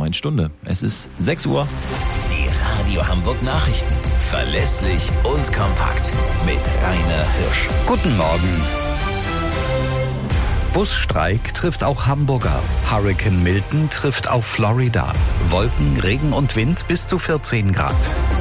neuen Stunde. Es ist 6 Uhr. Die Radio Hamburg Nachrichten. Verlässlich und kompakt. Mit Rainer Hirsch. Guten Morgen. Busstreik trifft auch Hamburger. Hurrikan Milton trifft auf Florida. Wolken, Regen und Wind bis zu 14 Grad.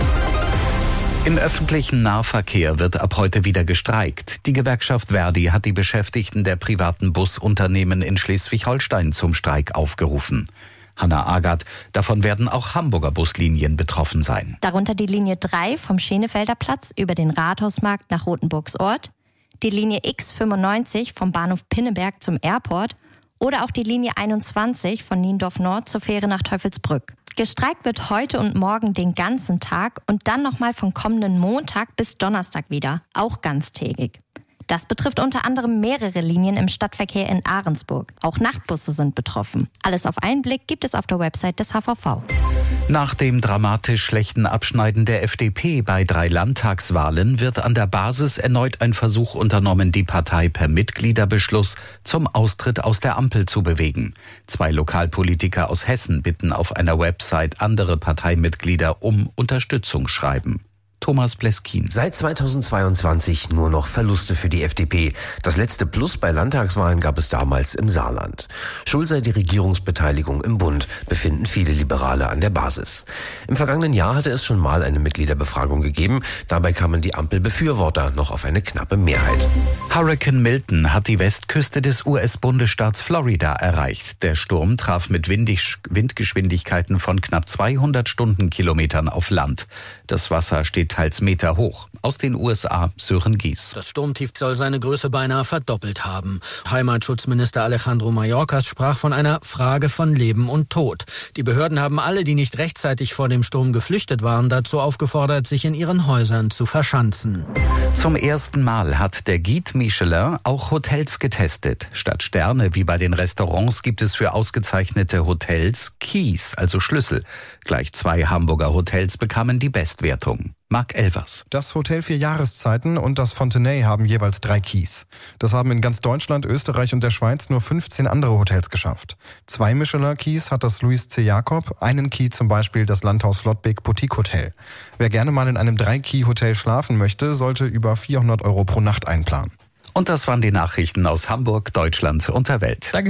Im öffentlichen Nahverkehr wird ab heute wieder gestreikt. Die Gewerkschaft Verdi hat die Beschäftigten der privaten Busunternehmen in Schleswig-Holstein zum Streik aufgerufen. Hanna Agath, davon werden auch Hamburger Buslinien betroffen sein. Darunter die Linie 3 vom Schenefelder Platz über den Rathausmarkt nach Rothenburgsort, die Linie X95 vom Bahnhof Pinneberg zum Airport oder auch die Linie 21 von Niendorf Nord zur Fähre nach Teufelsbrück. Gestreikt wird heute und morgen den ganzen Tag und dann nochmal von kommenden Montag bis Donnerstag wieder, auch ganztägig. Das betrifft unter anderem mehrere Linien im Stadtverkehr in Ahrensburg. Auch Nachtbusse sind betroffen. Alles auf einen Blick gibt es auf der Website des HVV. Nach dem dramatisch schlechten Abschneiden der FDP bei 3 Landtagswahlen wird an der Basis erneut ein Versuch unternommen, die Partei per Mitgliederbeschluss zum Austritt aus der Ampel zu bewegen. 2 Lokalpolitiker aus Hessen bitten auf einer Website andere Parteimitglieder um Unterstützung schreiben. Thomas Bleskin. Seit 2022 nur noch Verluste für die FDP. Das letzte Plus bei Landtagswahlen gab es damals im Saarland. Schuld sei die Regierungsbeteiligung im Bund, befinden viele Liberale an der Basis. Im vergangenen Jahr hatte es schon mal eine Mitgliederbefragung gegeben. Dabei kamen die Ampelbefürworter noch auf eine knappe Mehrheit. Hurrikan Milton hat die Westküste des US-Bundesstaats Florida erreicht. Der Sturm traf mit Windgeschwindigkeiten von knapp 200 Stundenkilometern auf Land. Das Wasser steht teils Meter hoch. Aus den USA, Sören Gies. Das Sturmtief soll seine Größe beinahe verdoppelt haben. Heimatschutzminister Alejandro Mayorkas sprach von einer Frage von Leben und Tod. Die Behörden haben alle, die nicht rechtzeitig vor dem Sturm geflüchtet waren, dazu aufgefordert, sich in ihren Häusern zu verschanzen. Zum ersten Mal hat der Guide Michelin auch Hotels getestet. Statt Sterne wie bei den Restaurants gibt es für ausgezeichnete Hotels Keys, also Schlüssel. Gleich 2 Hamburger Hotels bekamen die Bestwertung. Marc Elvers. Das Hotel 4 Jahreszeiten und das Fontenay haben jeweils 3 Keys. Das haben in ganz Deutschland, Österreich und der Schweiz nur 15 andere Hotels geschafft. 2 Michelin-Keys hat das Louis C. Jakob, einen Key zum Beispiel das Landhaus Flottbek Boutique Hotel. Wer gerne mal in einem 3-Key-Hotel schlafen möchte, sollte über 400 € pro Nacht einplanen. Und das waren die Nachrichten aus Hamburg, Deutschland und der Welt.